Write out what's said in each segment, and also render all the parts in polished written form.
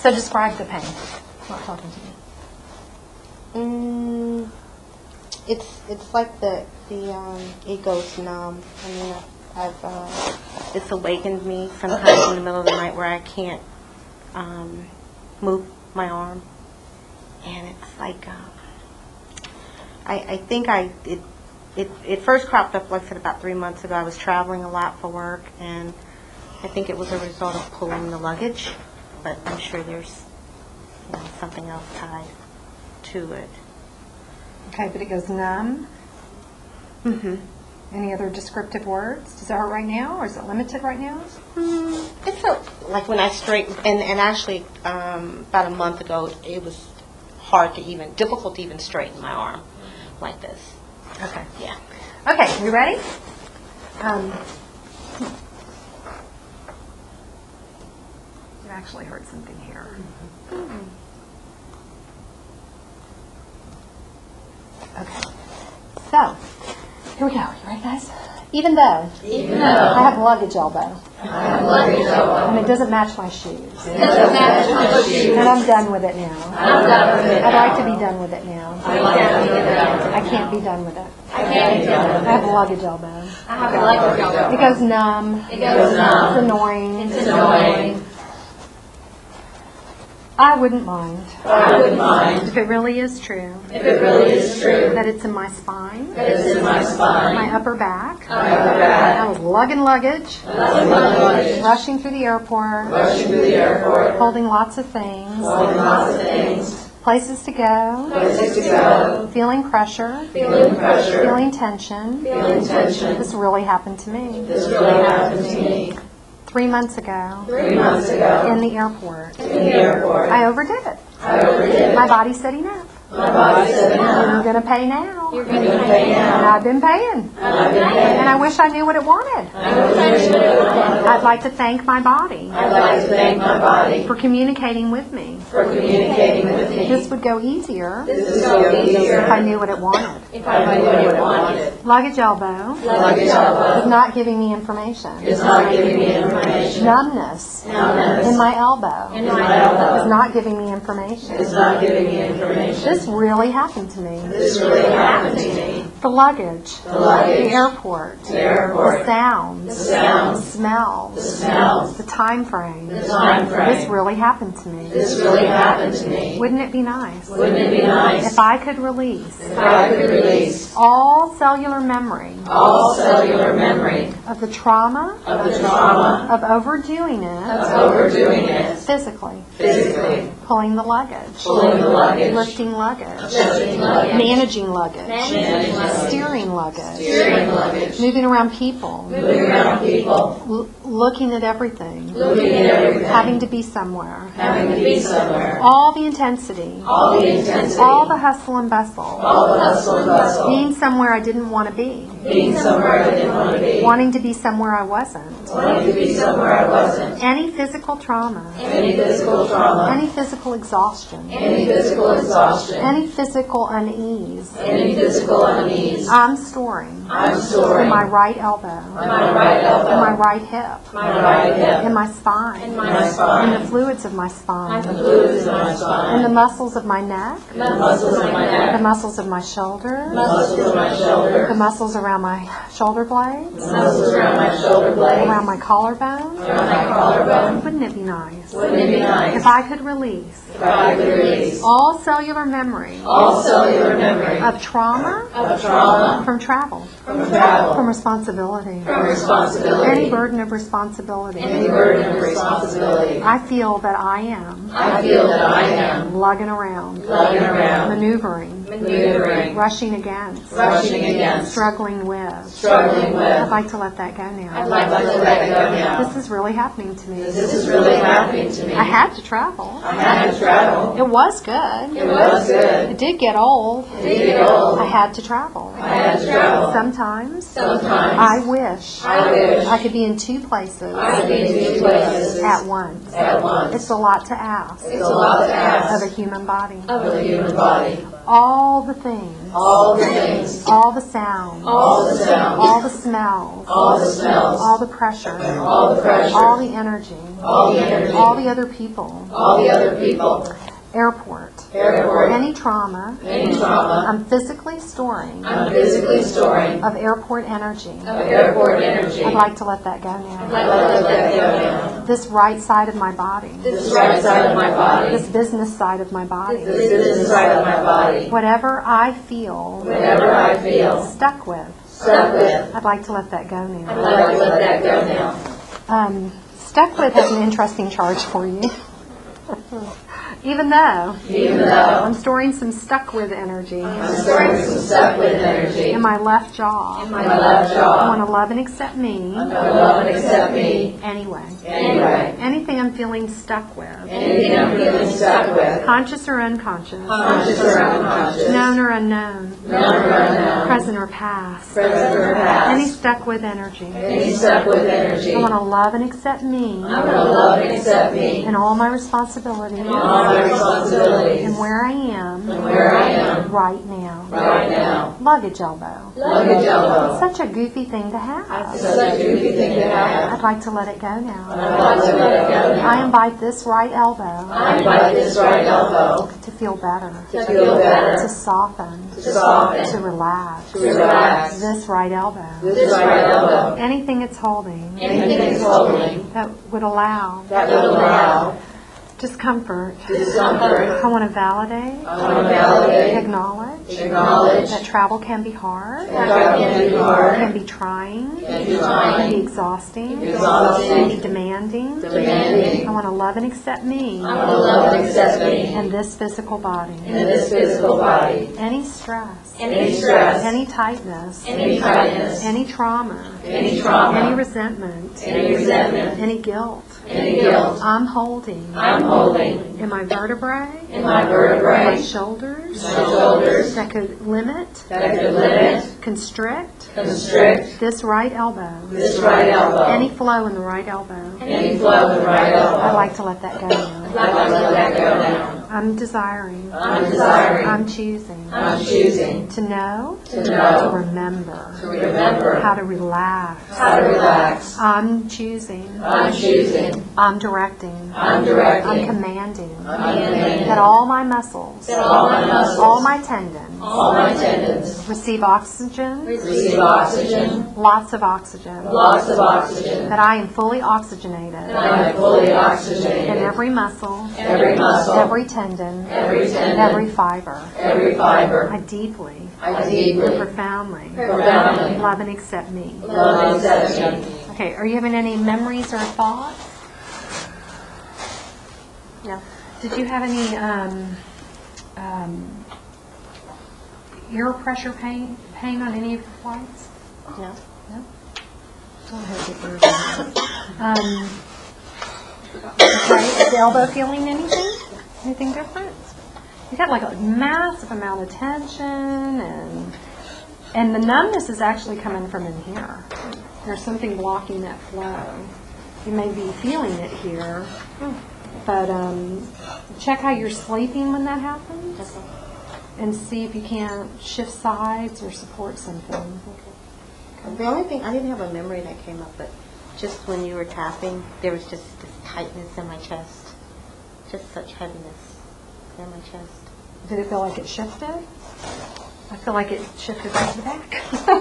So describe the pain. Not talking to me. It's like it goes numb. I mean, it's awakened me sometimes in the middle of the night where I can't move my arm, and it's like I think it first cropped up, like I said, about 3 months ago. I was traveling a lot for work, and I think it was a result of pulling the luggage, but I'm sure there's something else tied to it. Okay, but it goes numb. Mm-hmm. Any other descriptive words? Does it hurt right now, or is it limited right now? It felt like when I straightened, and actually about a month ago, it was difficult to even straighten my arm like this. Okay. Yeah. Okay, you ready? You actually heard something here. Okay. So, here we go. You ready, guys? Even though I have luggage elbow. And it doesn't match my shoes. And I'm done with it now. I'd like to be done with it now. I can't be done with it. I have luggage elbow. It goes numb. It's annoying. I wouldn't mind. If it really is true. That it's in my spine. My upper back. I was lugging luggage. Rushing through the airport. Holding lots of things. Places to go. Feeling pressure. Feeling tension. This really happened to me. 3 months ago. In the airport. I overdid it. My body said enough. You're going to pay now. And I've been paying. And I wish I knew what it wanted. I'd like to thank my body for communicating with me. This would go easier if I knew what it wanted. Luggage elbow is not giving me information. Numbness in my elbow is not giving me information. This really happened to me. The luggage, the airport, the sounds, the smells, the time frame. This really happened to me. Wouldn't it be nice if I could release all cellular memory of the trauma of overdoing it physically, pulling the luggage, lifting luggage, managing luggage, steering luggage, moving around people, looking at everything, having to be somewhere, all the intensity, all the hustle and bustle, being somewhere I didn't want to be, wanting to be somewhere I wasn't, any physical trauma, any physical exhaustion, any physical unease, I'm storing in my right elbow, in my right hip, in my spine, in the fluids of my spine, in the muscles of my neck, the muscles of my shoulder, the muscles around my shoulder blades, around my collarbone. Wouldn't it be nice if I could release all cellular memory of trauma from travel, from responsibility, any burden of responsibility. I feel that I am lugging around, maneuvering, rushing against, struggling with. I'd like to let that go now. This is really happening to me. I had to travel. It was good. good. It did get old. It did get old. I had to travel. I had to travel. Sometimes Sometimes I wish I could be in two places I could be in 2 places at once. at once. It's a lot to ask It's a lot to ask of a human body. of a human body. All the things, All the things, all the sounds, all the sounds, all the smells, all the smells, all the pressure, all the pressure, all the energy, all the energy, all the other people, all the other people, airport, airport, any trauma any trauma, I'm physically storing I'm physically storing of airport energy. of airport energy. I'd like to let that go now. Let that go now. This right side of my body, This right side of my body, this business side of my body, this business side of my body, whatever I feel whatever I feel stuck with, stuck with, I'd like to let that go now. I'd like to let that go now. Stuck with has an interesting charge for you. Even though Even though I'm storing some stuck with energy I'm storing some stuck with energy in my left jaw. my left I jaw, want to love and accept me I love and accept me anyway. anyway. Anything I'm feeling stuck with, Anything I'm feeling stuck with, conscious or unconscious, conscious or unconscious, known or unknown, known or unknown, present or past, present or any past, stuck with energy. any stuck with energy. I want to love and accept me I want to love and accept me and all my responsibilities and all my responsibilities and where I am and where I am right now. right now. Luggage elbow. Luggage elbow. Such a goofy thing to have. It's such a goofy thing to have. I'd like to let it go now. I'd like to let it go now. I invite this right elbow I invite this right elbow to feel better, to feel better, to soften, to soften, to relax. to relax. This right elbow. This right elbow, Anything it's holding anything it's holding that would allow that will allow discomfort. discomfort. I want to validate, I want to validate, acknowledge acknowledge that travel can be hard, that can be hard, can be trying, can be can trying, be exhausting, can exhausting, be demanding. demanding. I want to love and accept me I want to love and accept me and this physical body. in this physical body. Any stress, Any stress, any tightness, any tightness, any trauma, any trauma, any resentment, any resentment, any guilt any guilt I'm holding I'm holding in my vertebrae, in my my vertebrae, shoulders, my shoulders, that could limit, that could limit, constrict constrict this right elbow, this right elbow, any flow in the right elbow. any flow in the right elbow. I'd like to let that go now. I'd like to let that go now. I'm desiring, I'm desiring, I'm choosing I'm choosing to know, to to know, remember to remember how to relax. how to relax. I'm choosing, I'm choosing, I'm directing, I'm directing, I'm commanding I'm commanding that all my muscles, that all my muscles, all my tendons all my tendons receive oxygen, receive oxygen, lots of oxygen, lots of oxygen, that I am fully oxygenated and I am fully in oxygenated. every muscle, Every muscle, every tendon, every tendon, every fiber. every fiber. I deeply, I deeply, profoundly profoundly love and accept me. love and accept me. Okay, are you having any memories or thoughts? No. Did you have any ear pressure pain on any of your flights? No. No? Go ahead, get yours. Okay, is the elbow feeling anything? Anything different? You got like a massive amount of tension, and the numbness is actually coming from in here. There's something blocking that flow. You may be feeling it here, but check how you're sleeping when that happens, and see if you can't shift sides or support something. The only thing, I didn't have a memory that came up, but just when you were tapping, there was just this tightness in my chest. Just such heaviness in my chest. Did it feel like it shifted? I feel like it shifted right to the back.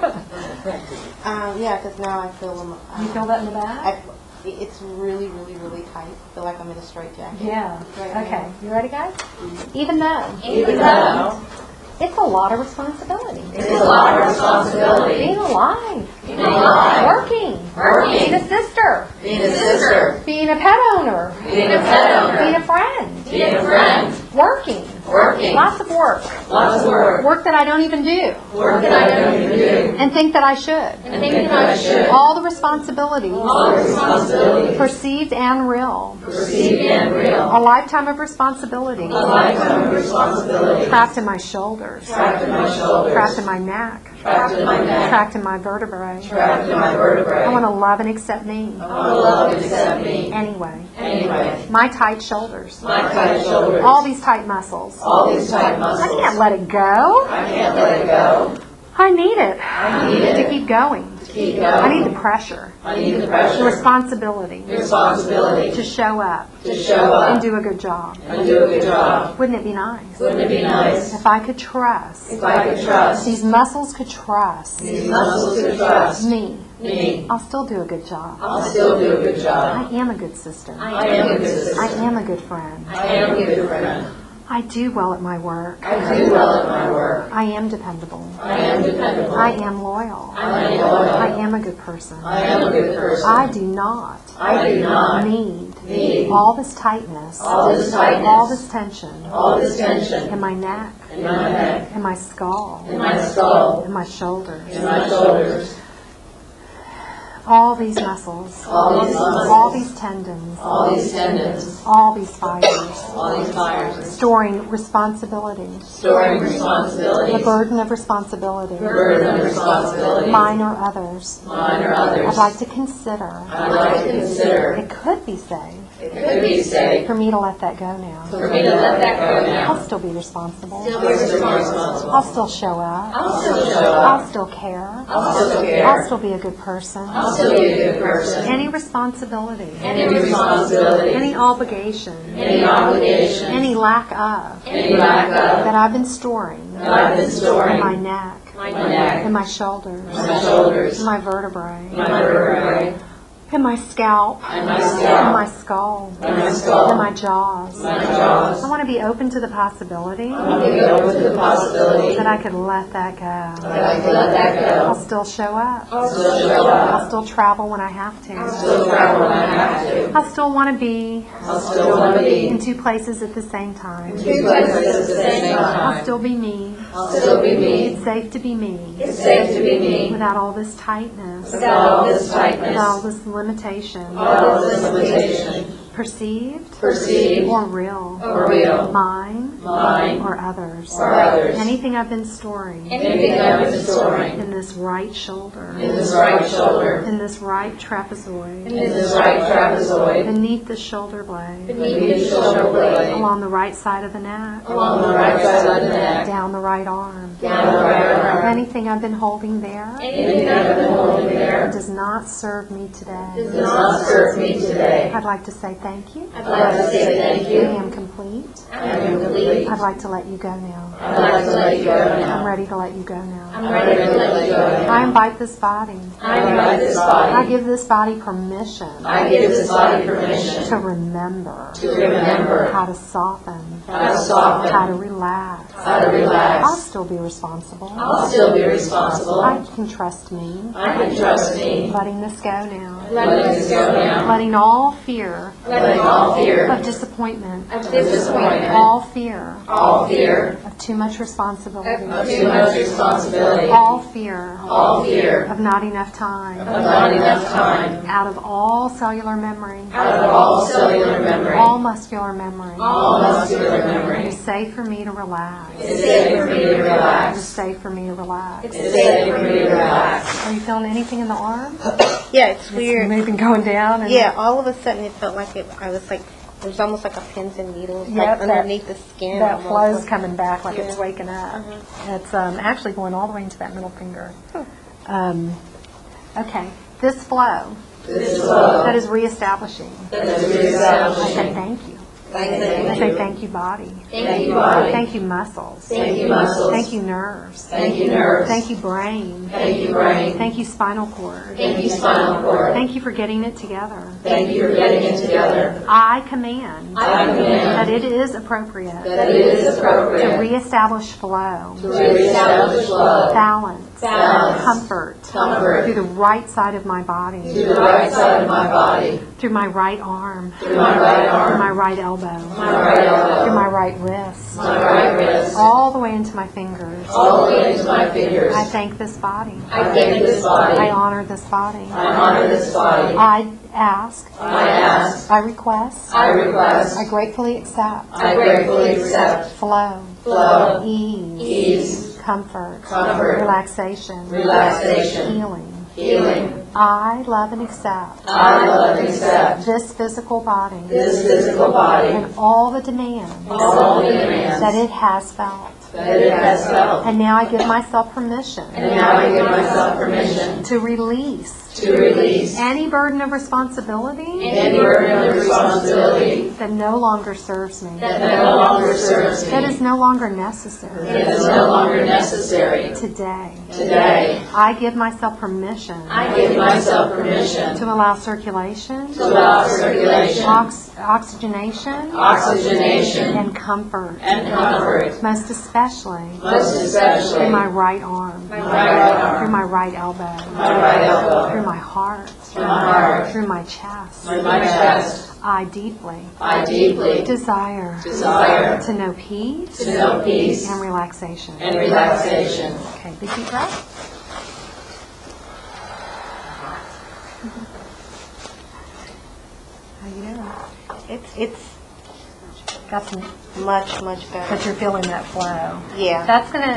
Yeah, because now I feel them. You feel that in the back? It's really, really, really tight. I feel like I'm in a straight jacket. Yeah. Right Okay. now. You ready, guys? Even though Even though it's a lot of responsibility. it's a lot of responsibility, Being alive. being alive, Working. Working. Being a sister. being a sister, Being a pet owner. being a pet Being owner, a friend. being a friend, Working. Working. Lots of work. Lots of work. Work that I don't even do. Work that I don't even do. And think that I should. And think that I should. All the responsibilities. All the responsibilities. Perceived and real. Perceived and real. A lifetime of responsibility. A lifetime of responsibility. Trapped in my shoulders. Trapped in my shoulders. Trapped in my neck. Trapped in my neck. Trapped in my vertebrae. Trapped in my vertebrae. I want to love and accept me. I want to love and accept me. Anyway. Anyway. My tight shoulders. My tight shoulders. All these tight muscles. All these tight muscles. I can't let it go. I can't let it go. I need it. I need it. To keep going. To keep going. I need the pressure. I need the The pressure. responsibility. Responsibility. To show up. To show And up. do a good job. And do a good job. Wouldn't it be nice? Wouldn't it be nice If I could trust. if I could trust These muscles could trust these muscles to trust me. me? I'll still do a good job. I'll still do a good job. I am a good sister. I am a good sister. I am a good friend. I am a good friend. I do well at my work. I do well at my work. I am dependable. I am dependable. I am loyal. I am loyal. I am a good person. I am a good person. I do not I do not need all this tightness, all this tightness, all this tension all this tension in my neck, in my neck, in my skull, in my skull, in my shoulders, in my shoulders, all these muscles, all these muscles, all these tendons, all these tendons, all these fibers, all these fibers, storing responsibility, storing responsibility, the burden of responsibility, burden of responsibility, mine or others. mine or others. I'd like to consider, I'd like to consider, it could be safe it could be safe for me to let that go now. for me to let that go I'll now. still be responsible. Still be responsible. I'll still show up. I'll still show up. I'll still care. I'll still care. I'll still be a good person. I'll still be a good person. Any responsibility, Any responsibility, any obligation, any obligation, any lack of any lack of that I've been storing that I've been storing in my neck, my neck, in my shoulders, my shoulders, in my vertebrae, my vertebrae, in my scalp, and my in scalp, my skull, and my skull, in my jaws. my jaws. I want to be open to the possibility I want to be open to the possibility that I could let that go. that I can let that I'll go. still show up. I'll still show up. I'll still travel when I have I'll to. still travel when I have to. I'll still want to be I'll still want to be in two places at the same time. two places at the same I'll time. still be me. I'll still be me. It's safe to be me It's safe to be me without all this tightness, without all this without all tightness, this limitation, all this limitation, perceived perceived or real, or real, mine mine or others. or others. Anything I've been storing Anything I've been storing in this right shoulder, in this right shoulder, in this right trapezoid, in this right trapezoid, beneath the shoulder blade, beneath the shoulder blade, along the right side of the neck, along the right side of the neck, down the right arm. down the right arm. Anything I've been holding there Anything I've been holding there does not serve me today. does not serve me today. I'd like to say thank you. I'd like to say thank I you. am complete. I am complete. I'd like to let you go now. I'd like to let you go I'm now. ready to let you go now. I'm ready to let you go now. I invite this body. I invite this I body. give this body permission I give this body permission to remember to remember how to soften, how to soften, how to relax. how to I'll relax. still be responsible. I'll still be responsible. I can trust me. I can trust me. Letting this go now. Letting this go now. Letting all fear Letting all fear of disappointment, of disappointment, all fear all fear of too much responsibility, of too much responsibility, all fear all fear of not enough time, of not enough time, out of all cellular memory, out of all cellular memory, all muscular memory. all muscular It memory. is safe for me to relax. It's safe for me to It is relax. safe for me to relax. It's safe for me to relax. Are you feeling anything in the arm? Yeah, it's It's weird. moving, going down. And Yeah, all of a sudden it felt like I was like, it was almost like a pins and needles, Yep, like that- underneath the skin. That almost. flow's coming back like it's Yeah. waking up. It's actually going all the way into that middle finger. Okay, this flow This flow that is reestablishing. that is I say reestablishing. thank you. I Thank say you. thank you, body. Thank you, body. Thank you, muscles. Thank you, muscles. Thank you, nerves. Thank you, nerves. Thank you, brain. Thank you, brain. Thank you, spinal cord. Thank you, spinal cord. Thank you for getting it together. Thank you for getting it together. I command I command that it is appropriate that it is to appropriate reestablish flow, to reestablish love, balance, balance, comfort comfort through the right side of my body, to the right side of my body, through my right arm, through my right through arm, my right elbow, elbow, elbow, through my right wrist, my right wrist, all the way into my fingers. all the way into my fingers. I thank this body. I thank this body. I honor this body. I honor this body. I ask, I ask, I request, I request, I gratefully accept I gratefully accept flow, flow, ease, ease, comfort, comfort, relaxation, relaxation, healing. healing. I love and accept I love and accept this physical body this physical body, and all the demands all the demands that it has felt. that it has felt. And now I give myself permission And now I give myself permission to release to release any burden of responsibility any burden of responsibility that no longer serves me, that no longer serves me, that is no longer necessary that is no longer necessary. today. Today, I give myself permission I give myself permission to allow circulation, to allow circulation, oxygenation, oxygenation, and comfort, and comfort, most especially most especially through my right arm, my right arm, through my right elbow, my right elbow, through my heart, my heart, through my chest. through my chest. I deeply I deeply desire desire to know peace to know peace and relaxation. and relaxation. Okay, big deep breath. How you doing? It's Got some, much better. but you're feeling that flow. Yeah. That's gonna